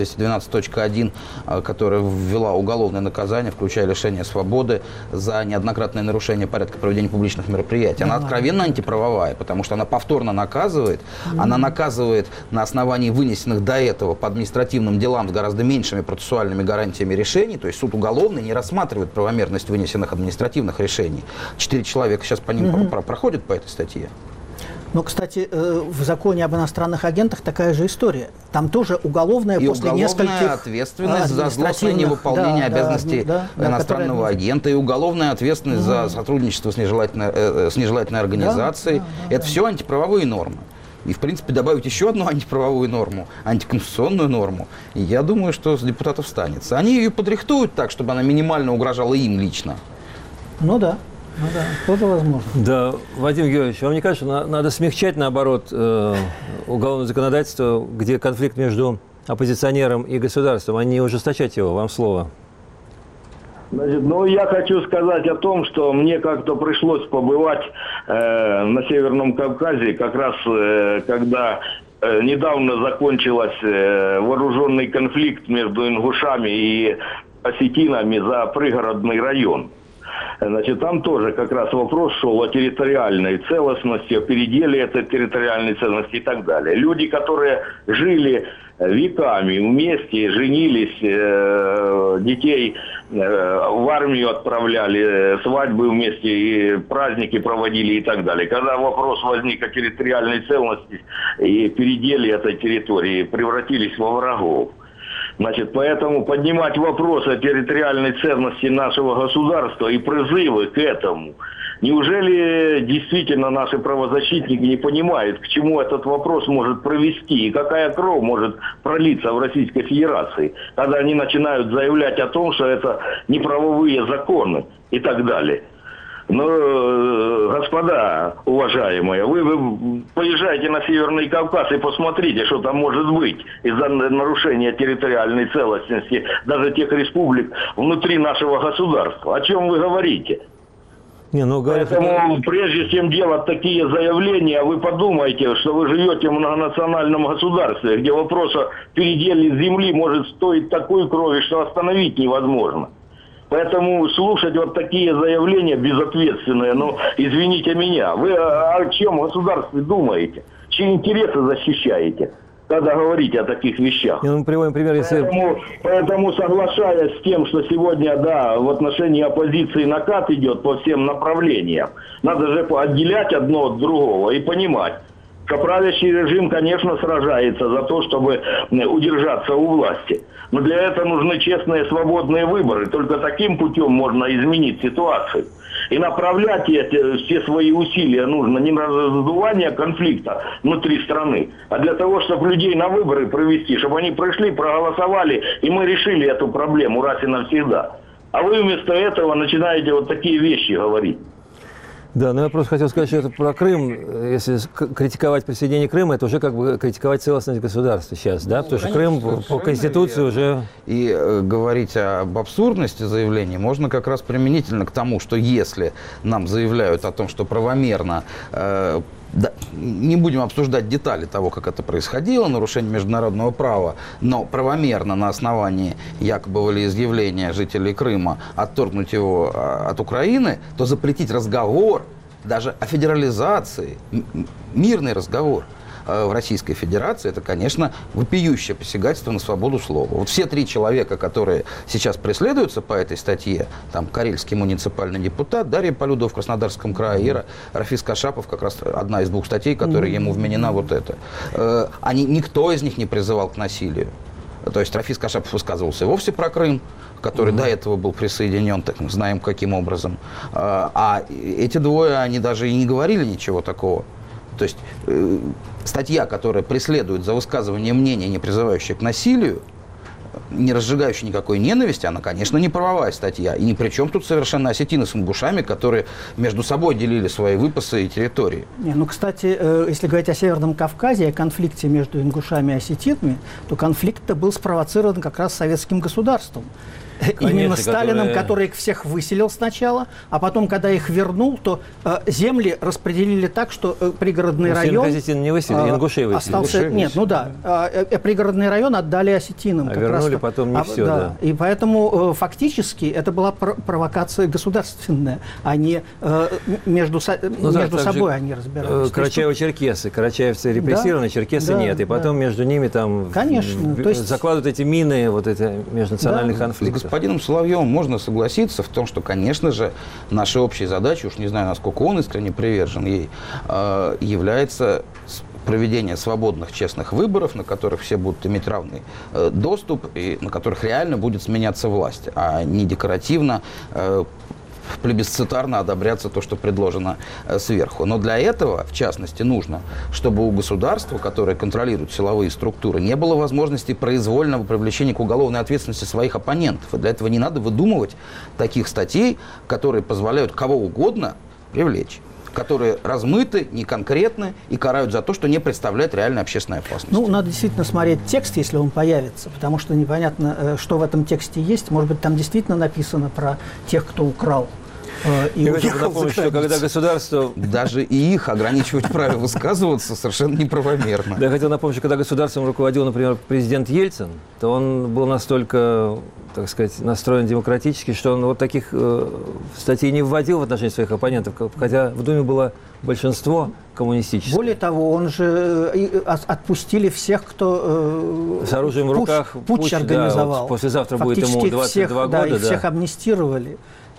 212.1, которая ввела уголовное наказание, включая лишение свободы за неоднократное нарушение порядка проведения публичных мероприятий. Она откровенно антиправовая, потому что она повторно наказывает, она наказывает на основании вынесенных до этого по административным делам с гораздо меньшими процессуальными гарантиями решений, то есть суд уголовный не рассматривает правомерность вынесенных административных решений. 4 человека сейчас по ним проходят по этой статье. Но, кстати, в законе об иностранных агентах такая же история. Там тоже уголовная и после нескольких... ответственность за злостное невыполнение обязанностей иностранного агента, и уголовная ответственность за сотрудничество с нежелательной организацией. Это все антиправовые нормы. И, в принципе, добавить еще одну антиправовую норму, антиконституционную норму, и я думаю, что с депутатов станется. Они ее подрихтуют так, чтобы она минимально угрожала им лично. Ну да, тоже возможно. Да, Вадим Георгиевич, вам не кажется, надо смягчать, наоборот, уголовное законодательство, где конфликт между оппозиционером и государством, а не ужесточать его? Вам слово. Значит, я хочу сказать о том, что мне как-то пришлось побывать на Северном Кавказе, как раз когда недавно закончился вооруженный конфликт между ингушами и осетинами за пригородный район. Значит, там тоже как раз вопрос шел о территориальной целостности, о переделе этой территориальной целостности и так далее. Люди, которые жили веками вместе, женились, детей в армию отправляли, свадьбы вместе, и праздники проводили и так далее. Когда вопрос возник о территориальной целостности и переделе этой территории, превратились во врагов. Значит, поэтому поднимать вопрос о территориальной ценности нашего государства и призывы к этому. Неужели действительно наши правозащитники не понимают, к чему этот вопрос может привести и какая кровь может пролиться в Российской Федерации, когда они начинают заявлять о том, что это неправовые законы и так далее. Но, господа уважаемые, вы поезжайте на Северный Кавказ и посмотрите, что там может быть из-за нарушения территориальной целостности даже тех республик внутри нашего государства. О чем вы говорите? Поэтому прежде чем делать такие заявления, вы подумайте, что вы живете в многонациональном государстве, где вопрос о переделе земли может стоить такой крови, что остановить невозможно. Поэтому слушать вот такие заявления безответственные, извините меня, вы о чем в государстве думаете? Чьи интересы защищаете, когда говорите о таких вещах? Приводим пример, поэтому соглашаясь с тем, что сегодня, в отношении оппозиции накат идет по всем направлениям, надо же отделять одно от другого и понимать, что правящий режим, конечно, сражается за то, чтобы удержаться у власти. Но для этого нужны честные свободные выборы. Только таким путем можно изменить ситуацию. И направлять все свои усилия нужно не на раздувание конфликта внутри страны, а для того, чтобы людей на выборы провести, чтобы они пришли, проголосовали, и мы решили эту проблему раз и навсегда. А вы вместо этого начинаете вот такие вещи говорить. Да, но я просто хотел сказать, что это про Крым. Если критиковать присоединение Крыма, это уже как бы критиковать целостность государства сейчас, да? Потому что Крым по Конституции уже... И говорить об абсурдности заявлений можно как раз применительно к тому, что если нам заявляют о том, что правомерно... не будем обсуждать детали того, как это происходило, нарушение международного права, но правомерно на основании якобы волеизъявления жителей Крыма отторгнуть его от Украины, то запретить разговор даже о федерализации, мирный разговор в Российской Федерации, это, конечно, вопиющее посягательство на свободу слова. Вот все 3 человека, которые сейчас преследуются по этой статье, там карельский муниципальный депутат, Дарья Полюдова в Краснодарском крае, и Рафис Кашапов, как раз одна из 2 статей, которая ему вменена вот эта. Никто из них не призывал к насилию. То есть Рафис Кашапов высказывался вовсе про Крым, который до этого был присоединен, так знаем каким образом. А эти 2, они даже и не говорили ничего такого. То есть статья, которая преследует за высказывание мнения, не призывающее к насилию, не разжигающая никакой ненависти, она, конечно, не правовая статья. И ни при чем тут совершенно осетины с ингушами, которые между собой делили свои выпасы и территории. Ну, кстати, если говорить о Северном Кавказе, о конфликте между ингушами и осетинами, то конфликт был спровоцирован как раз советским государством. Конечно, именно Сталином, который их всех выселил сначала, а потом, когда их вернул, то земли распределили так, что пригородный район... не выселили, ингушей выселили. Остался, нет, ну да, пригородный район отдали осетинам. А вернули потом не все, да. И поэтому фактически это была провокация государственная, а не между собой они разбирались. Карачаево-черкесы. Карачаевцы репрессированы, черкесы нет. И потом между ними там закладывают эти мины, вот эти межнациональные конфликты. С господином Соловьевым можно согласиться в том, что, конечно же, нашей общей задачей, уж не знаю, насколько он искренне привержен ей, является проведение свободных, честных выборов, на которых все будут иметь равный доступ и на которых реально будет сменяться власть, а не декоративно, плебисцитарно одобряться то, что предложено сверху. Но для этого, в частности, нужно, чтобы у государства, которое контролирует силовые структуры, не было возможности произвольного привлечения к уголовной ответственности своих оппонентов. И для этого не надо выдумывать таких статей, которые позволяют кого угодно привлечь, которые размыты, неконкретны и карают за то, что не представляет реальной общественной опасности. Ну, надо действительно смотреть текст, если он появится, потому что непонятно, что в этом тексте есть. Может быть, там действительно написано про тех, кто украл. И я хочу напомнить, что когда государство... Даже и их ограничивать право высказываться совершенно неправомерно. Да, я хотел напомнить, что когда государством руководил, например, президент Ельцин, то он был настолько, так сказать, настроен демократически, что он вот таких статей не вводил в отношении своих оппонентов, хотя в Думе было большинство коммунистическое. Более того, он же отпустили всех, кто с оружием в руках путч организовал. Да, вот послезавтра будет ему 22 всех, года. Да, и всех амнистировали.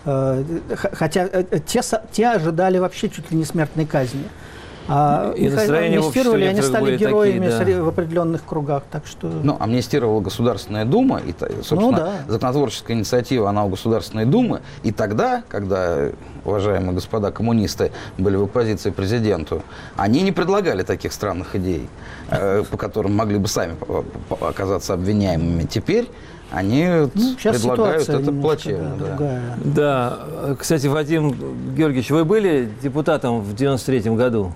Хотя те ожидали вообще чуть ли не смертной казни. И настроение в обществе они стали героями такие, да, в определенных кругах. Так что... Ну, амнистировала Государственная Дума, и, собственно, законотворческая инициатива, она у Государственной Думы. И тогда, когда уважаемые господа коммунисты были в оппозиции президенту, они не предлагали таких странных идей, по которым могли бы сами оказаться обвиняемыми. Теперь они предлагают это плачевно. Да. Кстати, Вадим Георгиевич, вы были депутатом в 93-м году?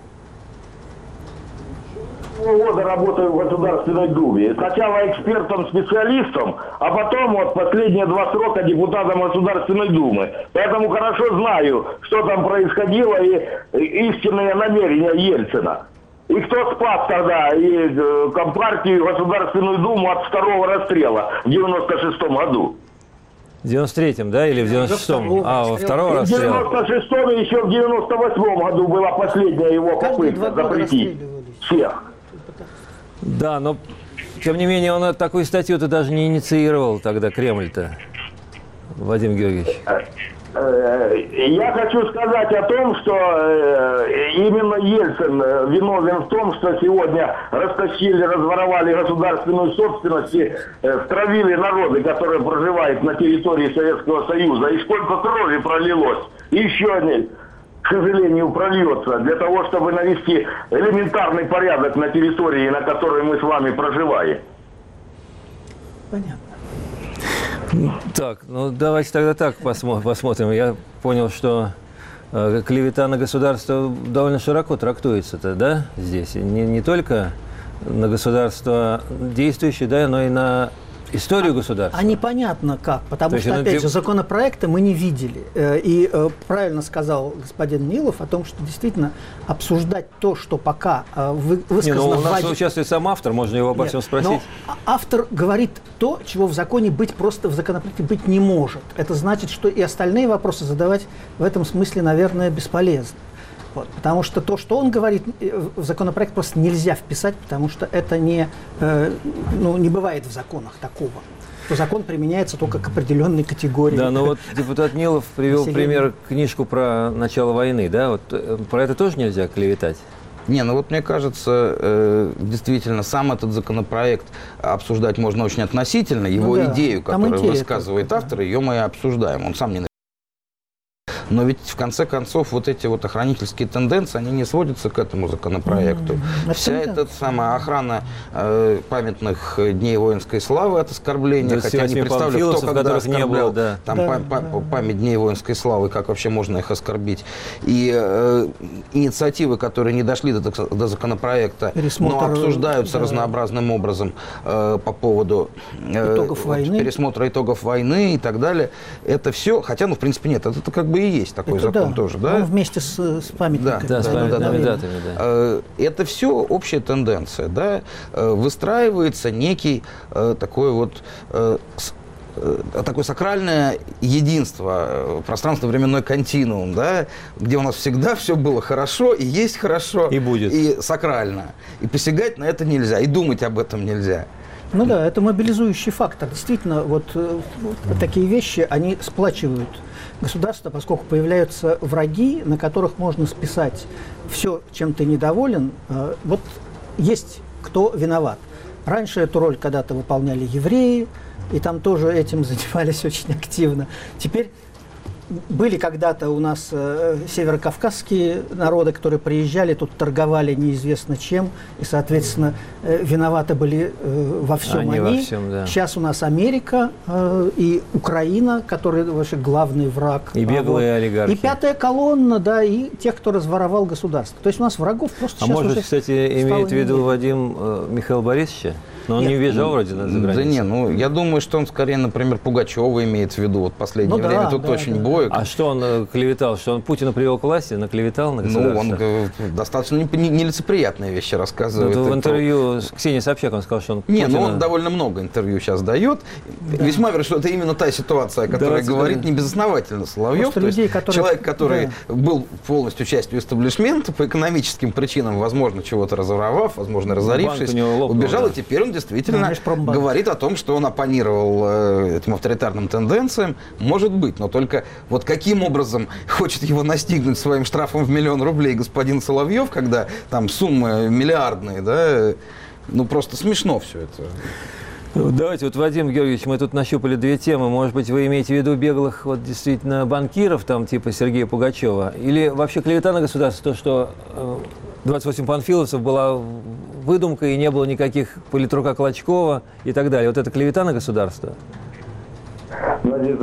Года работаю в Государственной Думе. Сначала экспертом-специалистом, а потом вот последние 2 срока депутатом Государственной Думы. Поэтому хорошо знаю, что там происходило и истинные намерения Ельцина. И кто спас тогда и Компартию, и Государственную Думу от 2-го расстрела в 96-м году? В 93-м, да, или в 96-м? Во 2-го расстрела? В 96-м и еще в 98-м году была последняя его попытка запретить всех. Да, но, тем не менее, он такую статью-то даже не инициировал тогда, Кремль-то, Вадим Георгиевич. Я хочу сказать о том, что именно Ельцин виновен в том, что сегодня растащили, разворовали государственную собственность и стравили народы, которые проживают на территории Советского Союза. И сколько крови пролилось. И еще они, к сожалению, прольется для того, чтобы навести элементарный порядок на территории, на которой мы с вами проживаем. Понятно. Так, ну давайте тогда так посмотрим. Я понял, что клевета на государство довольно широко трактуется-то, да, здесь. Не только на государство действующее, да, но и на историю государства. А непонятно как, потому что, опять же, законопроекта мы не видели. И правильно сказал господин Нилов о том, что действительно обсуждать то, что пока высказано... у нас участвует сам автор, можно его обо всем спросить. Но автор говорит то, чего в законе быть просто в законопроекте быть не может. Это значит, что и остальные вопросы задавать в этом смысле, наверное, бесполезно. Вот, потому что то, что он говорит, в законопроект просто нельзя вписать, потому что это не бывает в законах такого. То закон применяется только к определенной категории. Да, но вот депутат Нилов привел пример книжку про начало войны, да, вот про это тоже нельзя клеветать? Не, ну вот мне кажется, действительно, сам этот законопроект обсуждать можно очень относительно. Его идею, которую высказывает автор, ее мы и обсуждаем. Он сам не Но ведь, в конце концов, вот эти вот охранительские тенденции, они не сводятся к этому законопроекту. Вся эта самая охрана памятных дней воинской славы от оскорбления, хотя я не представляю, кто когда оскорблял память дней воинской славы, как вообще можно их оскорбить. И инициативы, которые не дошли до законопроекта, но обсуждаются разнообразным образом по поводу пересмотра итогов войны и так далее. Это все, хотя, в принципе, нет, это как бы и есть такой закон тоже. Да? Он вместе с памятниками. Да, с памятными датами, да. Это все общая тенденция, да? Выстраивается некий такой вот такое сакральное единство, пространственно-временной континуум, да, где у нас всегда все было хорошо, и есть хорошо, и будет, и сакрально. И посягать на это нельзя, и думать об этом нельзя. Ну да, это мобилизующий фактор. Действительно, вот такие вещи, они сплачивают государство, поскольку появляются враги, на которых можно списать все, чем ты недоволен. Вот есть кто виноват. Раньше эту роль когда-то выполняли евреи, и там тоже этим занимались очень активно. Теперь были когда-то у нас северокавказские народы, которые приезжали, тут торговали неизвестно чем, и, соответственно, виноваты были во всем они. Во всем, да. Сейчас у нас Америка и Украина, которые вообще главный враг. И беглые олигархи. И пятая колонна, да, и тех, кто разворовал государство. То есть у нас врагов просто сейчас может, уже кстати, имеет в виду Вадим Михаила Борисовича? Но он не уезжал вроде за границу. Да я думаю, что он скорее, например, Пугачева имеет в виду. Вот последнее время тут очень бойко. А что он клеветал? Что он Путина привел к власти, наклеветал на государство? Он достаточно нелицеприятные вещи рассказывает. В интервью с Ксенией Собчак он сказал, что он Путина... он довольно много интервью сейчас дает. Да. Весьма вероятно, что это именно та ситуация, о которой говорит небезосновательно Соловьев. То есть человек, который был полностью частью истеблишмента, по экономическим причинам, возможно, чего-то разворовав, возможно, разорившись, убежал, и теперь он действительно говорит о том, что он оппонировал этим авторитарным тенденциям. Может быть, но только вот каким образом хочет его настигнуть своим штрафом в 1 000 000 рублей господин Соловьев, когда там суммы миллиардные, да, просто смешно все это. Давайте, вот, Вадим Георгиевич, мы тут нащупали две темы. Может быть, вы имеете в виду беглых, вот, действительно, банкиров, там, типа Сергея Пугачева, или вообще клевета на государство, то, что 28 панфиловцев была выдумка и не было никаких политрука Клочкова и так далее. Вот это клевета на государство? Значит,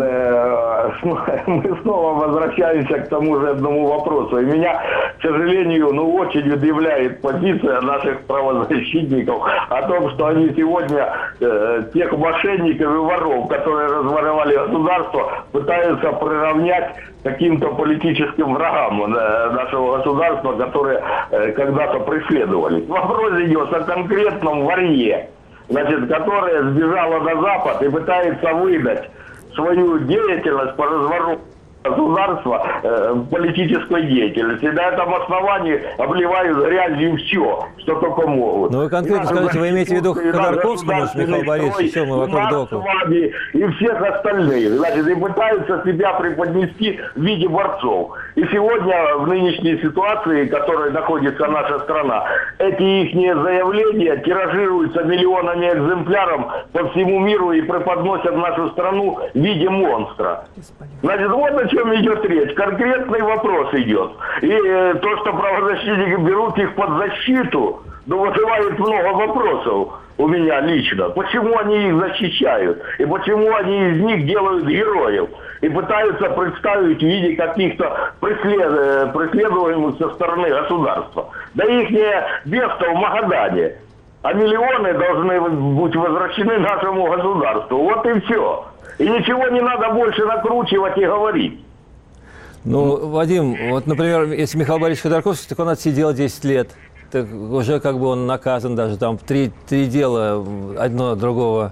мы снова возвращаемся к тому же одному вопросу. И меня, к сожалению, очень удивляет позиция наших правозащитников о том, что они сегодня тех мошенников и воров, которые разворовали государство, пытаются приравнять каким-то политическим врагам нашего государства, которые когда-то преследовались. Вопрос идет о конкретном ворье, которая сбежала на Запад и пытается выдать свою деятельность по развороту государства политической деятельности. На этом основании обливают грязью все, что только могут. Ну вы конкретно скажите, вы имеете в виду Ходорковского, Михаил Борисович, все мы вокруг да около? И всех остальных. Значит, и пытаются себя преподнести в виде борцов. И сегодня, в нынешней ситуации, в которой находится наша страна, эти их заявления тиражируются миллионами экземпляров по всему миру и преподносят нашу страну в виде монстра. Значит, вот о чем идет речь. Конкретный вопрос идет. И то, что правозащитники берут их под защиту, вызывает много вопросов у меня лично. Почему они их защищают? И почему они из них делают героев? И пытаются представить в виде каких-то преследуемых со стороны государства. Да их место в Магадане. А миллионы должны быть возвращены нашему государству. Вот и все. И ничего не надо больше накручивать и говорить. Ну, Вадим, вот, например, если Михаил Борисович Ходорковский, так он отсидел 10 лет. Так уже как бы он наказан даже, там три дела, одно другого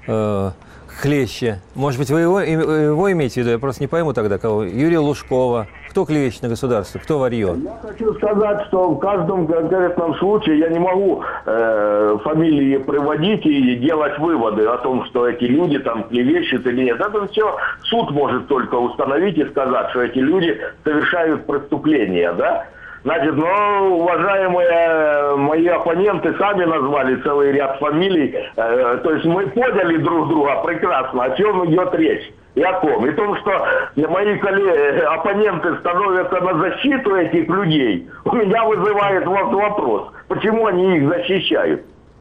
хлеще. Может быть, вы его имеете в виду? Я просто не пойму тогда, кого. Юрия Лужкова. Кто клевещет на государство? Кто варье? Я хочу сказать, что в каждом конкретном случае я не могу фамилии приводить и делать выводы о том, что эти люди там клевещут или нет. Это все суд может только установить и сказать, что эти люди совершают преступления, да? Значит, уважаемые мои мои оппоненты сами назвали целый ряд фамилий. То есть мы поняли друг друга прекрасно, о чем идет речь. И о ком? И о том, что мои оппоненты становятся на защиту этих людей, у меня вызывает вопрос, почему они их защищают.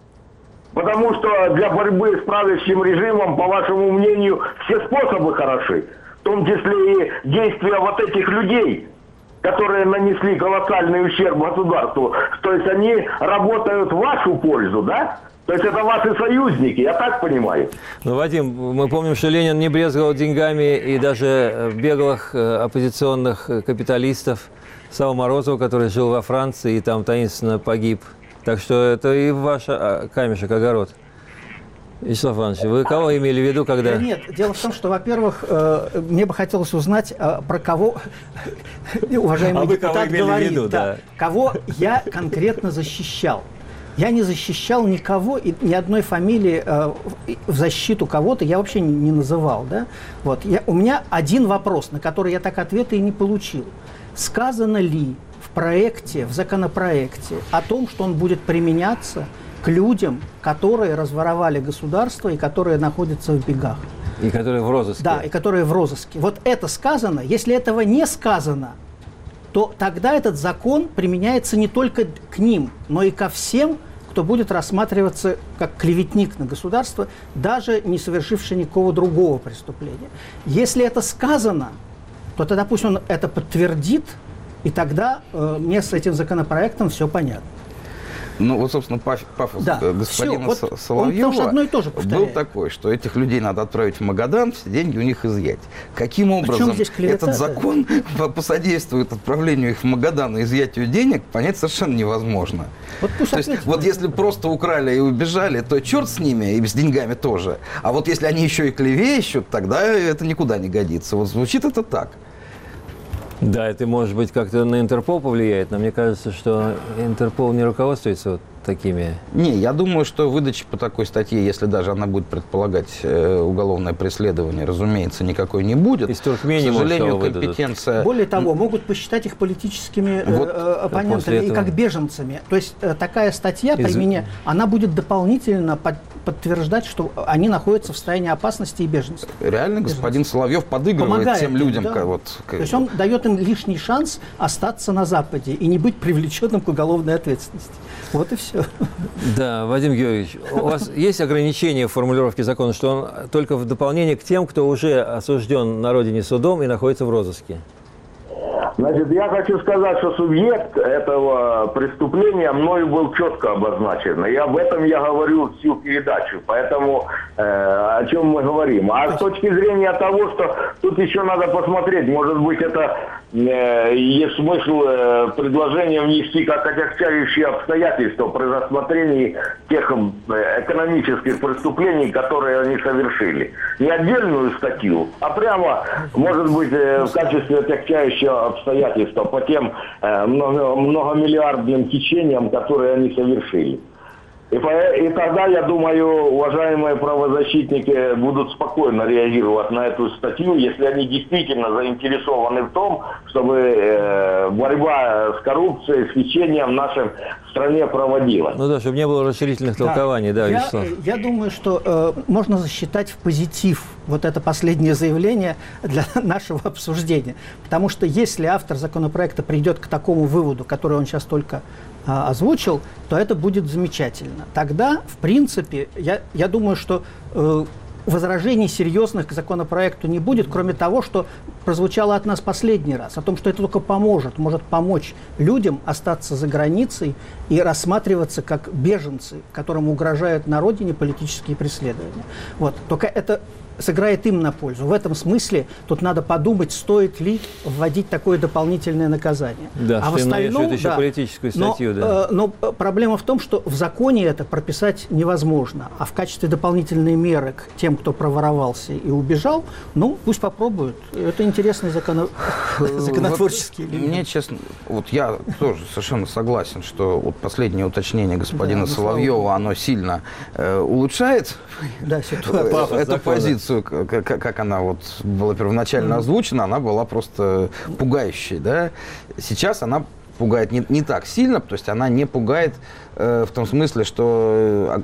Потому что для борьбы с правящим режимом, по вашему мнению, все способы хороши. В том числе и действия вот этих людей, которые нанесли колоссальный ущерб государству. То есть они работают в вашу пользу, да? То есть это ваши союзники, я так понимаю. Ну, Вадим, мы помним, что Ленин не брезговал деньгами и даже беглых оппозиционных капиталистов. Сава Морозова, который жил во Франции и там таинственно погиб. Так что это и ваш камешек, огород. Вячеслав Иванович, вы кого имели в виду, когда... Нет, дело в том, что, во-первых, мне бы хотелось узнать, про кого, уважаемый депутат, говорит, да, кого я конкретно защищал. Я не защищал никого, и ни одной фамилии в защиту кого-то я вообще не называл. Да? Вот. У меня один вопрос, на который я так ответа и не получил. Сказано ли в проекте, в законопроекте о том, что он будет применяться к людям, которые разворовали государство и которые находятся в бегах? И которые в розыске. Да, и которые в розыске. Вот это сказано. Если этого не сказано, то тогда этот закон применяется не только к ним, но и ко всем, кто будет рассматриваться как клеветник на государство, даже не совершивший никакого другого преступления. Если это сказано, то тогда пусть он это подтвердит, и тогда мне с этим законопроектом все понятно. Ну, вот, собственно, пафос да, господина вот Соловьева одно и то же был такой, что этих людей надо отправить в Магадан, все деньги у них изъять. Каким образом этот закон посодействует отправлению их в Магадан и изъятию денег, понять совершенно невозможно. То есть, вот если просто украли и убежали, то черт с ними, и с деньгами тоже. А вот если они еще и клевещут, тогда это никуда не годится. Вот звучит это так. Да, это, может быть, как-то на Интерпол повлияет, но мне кажется, что Интерпол не руководствуется вот такими... Не, я думаю, что выдачи по такой статье, если даже она будет предполагать уголовное преследование, разумеется, никакой не будет. Из Туркмении, к сожалению, компетенция... Более того, могут посчитать их политическими оппонентами и как беженцами. То есть такая статья применения, она будет дополнительно подтверждать, что они находятся в состоянии опасности и беженства. Реально господин Соловьев подыгрывает тем людям. Да. То есть он дает им лишний шанс остаться на Западе и не быть привлеченным к уголовной ответственности. Вот и все. Да, Вадим Георгиевич, у вас есть ограничения в формулировке закона, что он только в дополнение к тем, кто уже осужден на родине судом и находится в розыске? Значит, я хочу сказать, что субъект этого преступления мною был четко обозначен. И об этом я говорю всю передачу. Поэтому о чем мы говорим. А с точки зрения того, что тут еще надо посмотреть, может быть, это есть смысл предложения внести как отягчающие обстоятельства при рассмотрении тех экономических преступлений, которые они совершили. Не отдельную статью, а прямо, может быть, в качестве отягчающего обстоятельства по тем многомиллиардным течениям, которые они совершили. И тогда, я думаю, уважаемые правозащитники будут спокойно реагировать на эту статью, если они действительно заинтересованы в том, чтобы борьба с коррупцией, с хищением в нашей стране проводилась. Ну да, чтобы не было расширительных толкований, да, Вячеслав. Я думаю, что можно засчитать в позитив вот это последнее заявление для нашего обсуждения. Потому что если автор законопроекта придет к такому выводу, который он сейчас только озвучил, то это будет замечательно. Тогда, в принципе, я думаю, что возражений серьезных к законопроекту не будет, кроме того, что прозвучало от нас последний раз, о том, что это только может помочь людям остаться за границей и рассматриваться как беженцы, которым угрожают на родине политические преследования. Вот. Только это сыграет им на пользу. В этом смысле тут надо подумать, стоит ли вводить такое дополнительное наказание. Да, а в остальном, еще политическую статью. Но проблема в том, что в законе это прописать невозможно. А в качестве дополнительной меры к тем, кто проворовался и убежал, ну, пусть попробуют. Это интересный законотворческий элемент. Мне, честно, вот я тоже совершенно согласен, что вот последнее уточнение господина Соловьева, оно сильно улучшает эту позицию. Как она вот была первоначально озвучена, она была просто пугающей. Да? Сейчас она пугает не так сильно, то есть она не пугает в том смысле, что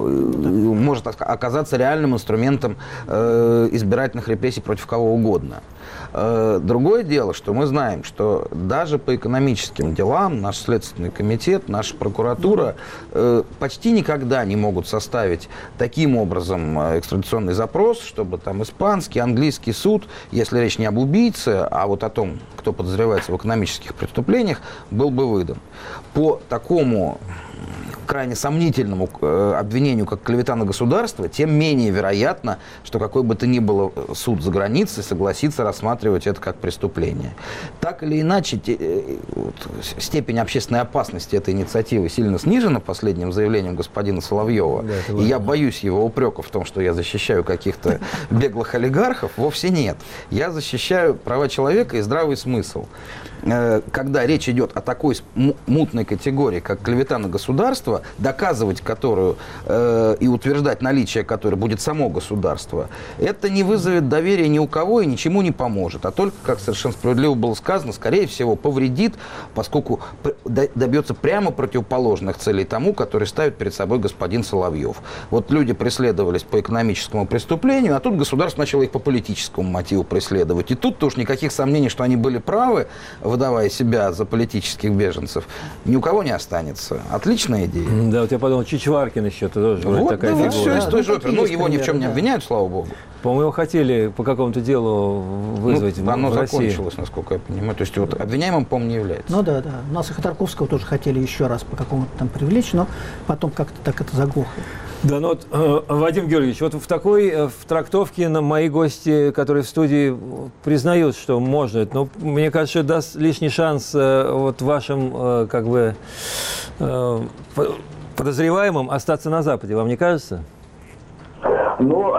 может оказаться реальным инструментом избирательных репрессий против кого угодно. Другое дело, что мы знаем, что даже по экономическим делам наш Следственный комитет, наша прокуратура почти никогда не могут составить таким образом экстрадиционный запрос, чтобы там испанский, английский суд, если речь не об убийце, а вот о том, кто подозревается в экономических преступлениях, был бы выдан. По такому крайне сомнительному обвинению, как клевета на государство, тем менее вероятно, что какой бы то ни было суд за границей согласится рассматривать это как преступление. Так или иначе, степень общественной опасности этой инициативы сильно снижена последним заявлением господина Соловьева. Да, и я боюсь его упреков в том, что я защищаю каких-то беглых олигархов. Вовсе нет. Я защищаю права человека и здравый смысл. Когда речь идет о такой мутной категории, как клевета на государство, доказывать которую и утверждать наличие которой будет само государство, это не вызовет доверия ни у кого и ничему не поможет, а только, как совершенно справедливо было сказано, скорее всего, повредит, поскольку добьется прямо противоположных целей тому, который ставит перед собой господин Соловьев. Вот люди преследовались по экономическому преступлению, а тут государство начало их по политическому мотиву преследовать. И тут-то уж никаких сомнений, что они были правы, выдавая себя за политических беженцев, ни у кого не останется. Отличная идея. Да, вот я подумал, Чичваркин еще тоже вот, такая да, фигура. Все из той же оперы. Ну, его ни в чем не обвиняют, слава богу. По-моему, его хотели по какому-то делу вызвать в оно России. Закончилось, насколько я понимаю. То есть вот обвиняемым, по-моему, не является. Ну да. У нас и Ходорковского тоже хотели еще раз по какому-то там привлечь, но потом как-то так это заглохло. Да, ну вот, Вадим Георгиевич, вот в такой трактовке мои гости, которые в студии, признают, что можно. Но мне кажется, это даст лишний шанс вот вашим как бы подозреваемым остаться на Западе. Вам не кажется? Ну,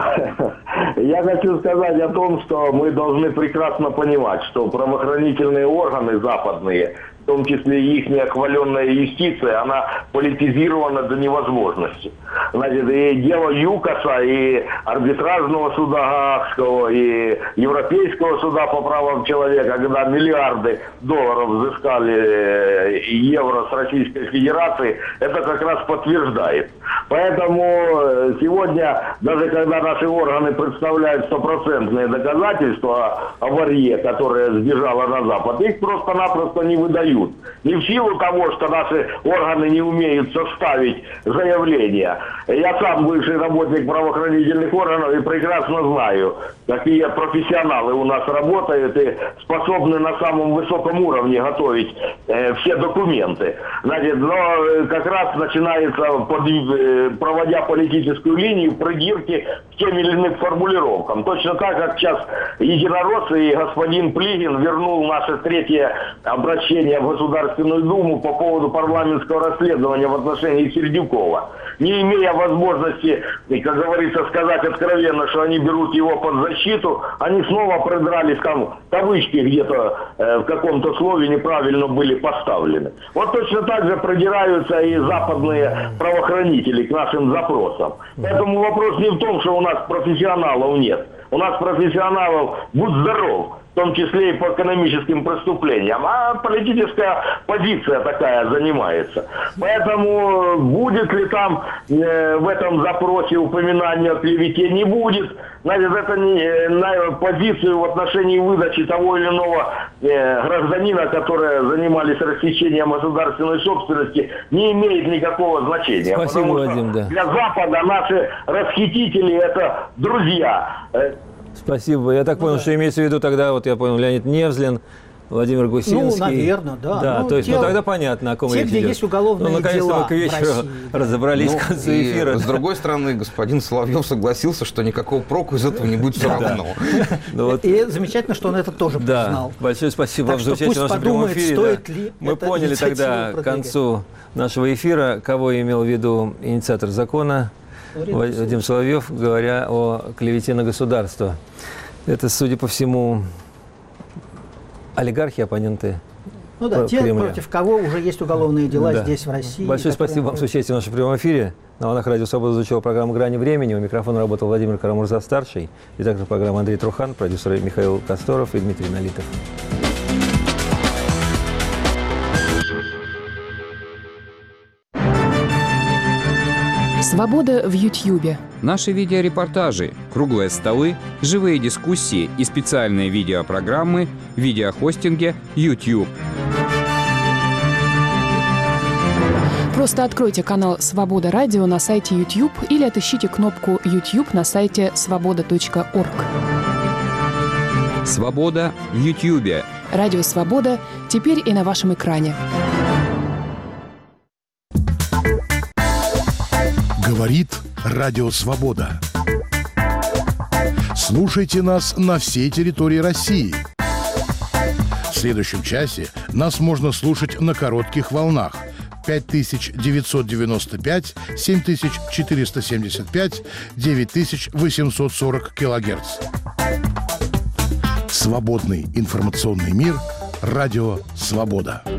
я хочу сказать о том, что мы должны прекрасно понимать, что правоохранительные органы западные, в том числе и их хваленная юстиция, она политизирована до невозможности. Значит, и дело ЮКОСа, и арбитражного суда Гаагского, и Европейского суда по правам человека, когда миллиарды долларов взыскали евро с Российской Федерации, это как раз подтверждает. Поэтому сегодня, даже когда наши органы представляют стопроцентные доказательства о варье, которая сбежала на Запад, их просто-напросто не выдают. Не в силу того, что наши органы не умеют составить заявления. Я сам бывший работник правоохранительных органов и прекрасно знаю, какие профессионалы у нас работают и способны на самом высоком уровне готовить все документы. Значит, но как раз начинается, проводя политическую линию, придирки к тем или иным формулировкам. Точно так, как сейчас единороссы и господин Плигин вернул наше третье обращение в Государственную Думу по поводу парламентского расследования в отношении Сердюкова. Не имея возможности, как говорится, сказать откровенно, что они берут его под защиту, они снова придрались, там кавычки где-то в каком-то слове неправильно были поставлены. Вот точно так же придираются и западные правоохранители к нашим запросам. Поэтому вопрос не в том, что у нас профессионалов нет. У нас профессионалов, будь здоров, в том числе и по экономическим преступлениям, а политическая позиция такая занимается. Поэтому будет ли там в этом запросе упоминание о клевете, не будет. Значит, это на позицию в отношении выдачи того или иного гражданина, которые занимались рассечением государственной собственности, не имеет никакого значения. Спасибо, Вадим, да. Для Запада наши расхитители – это друзья. Спасибо. Я так понял, что имеется в виду тогда, вот я понял, Леонид Невзлин, Владимир Гусинский. Ну, наверное, да. Да, ну, то есть, тогда понятно, о ком речь идет. Где есть уголовные дела наконец-то мы к вечеру разобрались в конце эфира. С другой стороны, господин Соловьев согласился, что никакого проку из этого не будет все равно. И замечательно, что он это тоже признал. Большое спасибо вам за участие в нашем прямом эфире. Мы поняли тогда к концу нашего эфира, кого имел в виду инициатор закона Вадим Соловьев, говоря о клевете на государство. Это, судя по всему, олигархи, оппоненты. Ну да, те, Кремля, против кого уже есть уголовные дела здесь, в России. Большое спасибо вам за участие в нашем прямом эфире. На волнах Радио Свобода звучала программа «Грани времени». У микрофона работал Владимир Карамурза-старший. Редактор программы Андрей Трухан, продюсеры Михаил Косторов и Дмитрий Налитов. Свобода в Ютьюбе. Наши видеорепортажи, круглые столы, живые дискуссии и специальные видеопрограммы в видеохостинге YouTube. Просто откройте канал «Свобода Радио» на сайте YouTube или отыщите кнопку YouTube на сайте svoboda.org. Свобода в Ютьюбе. Радио «Свобода» теперь и на вашем экране. Говорит Радио Свобода. Слушайте нас на всей территории России. В следующем часе нас можно слушать на коротких волнах 5995, 7475, 9840 килогерц. Свободный информационный мир. Радио Свобода.